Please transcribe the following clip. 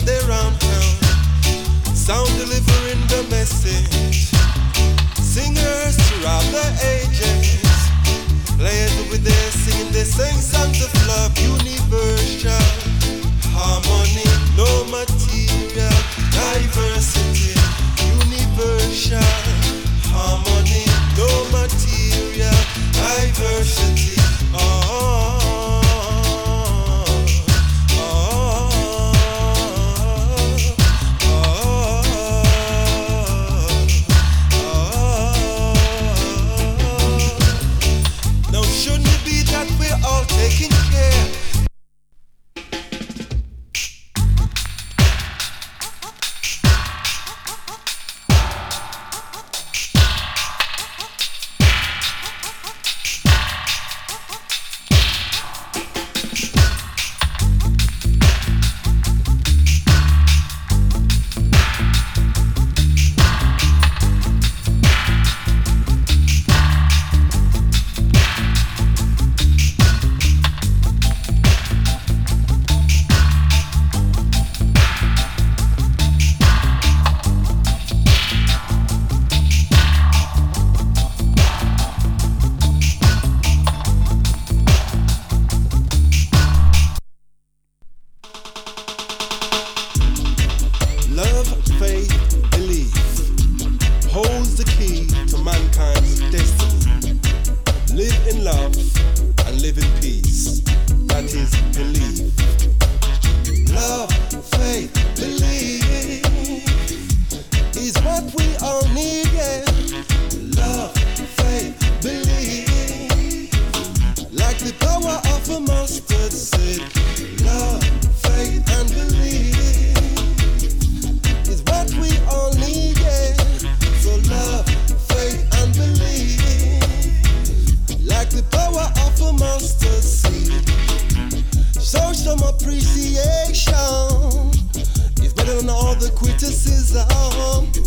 they round town. Sound delivering the message. Singers throughout the ages. Players with their singing, they sing songs of love. Universal harmony, no material diversity. Universal harmony, no material diversity. Now shouldn't it be that we're all taking care? Love, faith, belief holds the key to mankind's destiny. Live in love and live in peace. That is belief. Love, faith, belief is what we all need, yeah. Love, faith, belief. Like the power of a mustard seed. Love, faith, and belief. What we all need, yeah. So love, faith, and believe. Like the power of a mustard seed. Show some appreciation. It's better than all the criticism.